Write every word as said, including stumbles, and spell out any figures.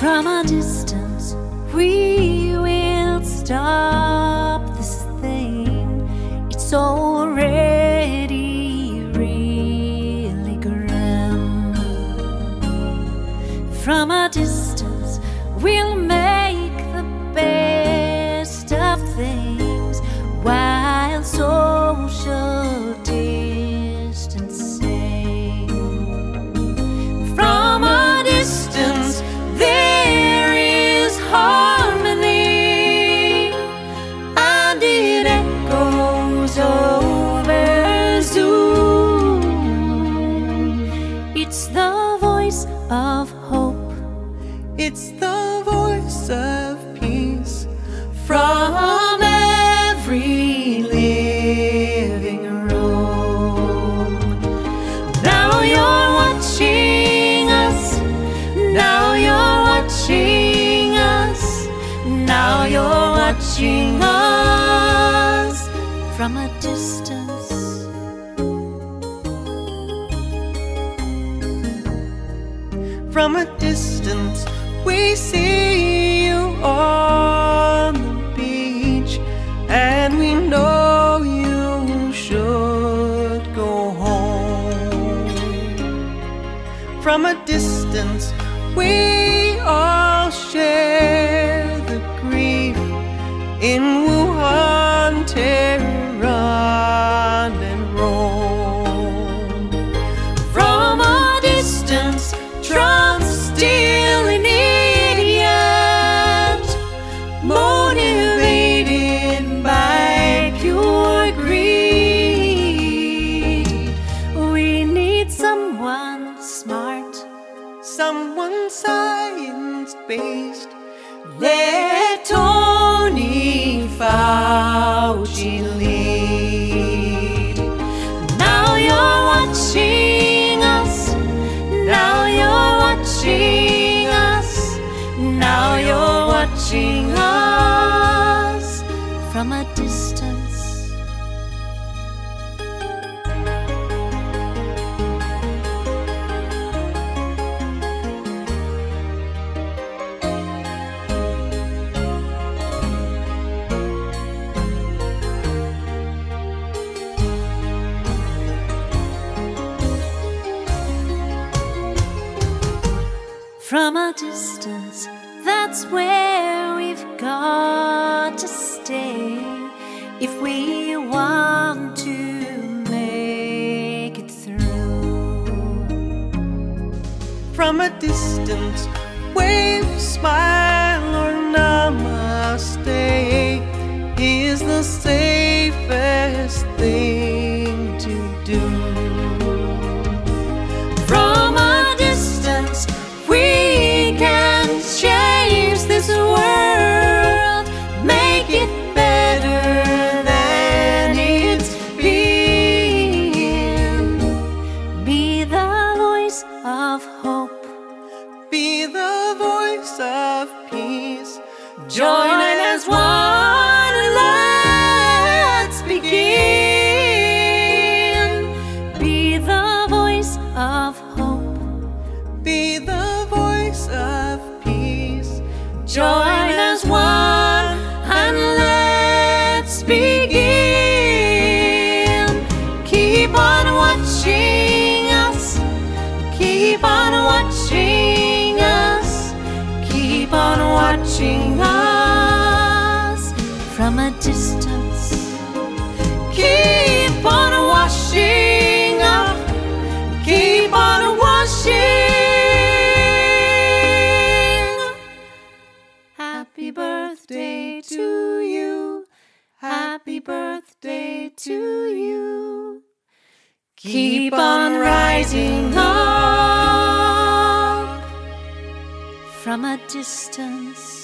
From a distance, we will stop this thing. It's already really grim. From a distance, we'll make the best of things while social distancing. From a distance, there is harmony, and it echoes over Zoom. It's the voice of hope, it's the voice of peace from every living room. Now you're watching us, now you're watching us, now you're watching us from a distance. From a distance, we see you on the beach, and we know you should go home. From a distance, we all share the grief in Wuhan, Tehran, and Rome. From a distance, Trump's still an idiot, motivated by pure greed. We need someone smart, someone science-based. Let Tony Fauci lead. Now you're watching us, now you're watching us, now you're watching us from a distance. From a distance, that's where we've got to stay if we want to make it through. From a distance, wave, smile, or namaste is the safest thing to do. From a distance, we can change this world, make it better than it's been. Be the voice of hope, be the voice of peace. Join as one, let's begin. Be the voice of hope, be the voice of peace. Join as one and let's begin. Keep on watching us, keep on watching us, keep on watching us from a distance. Keep on washing up, keep on washing. Happy birthday to you, happy birthday to you. Keep on rising up from a distance.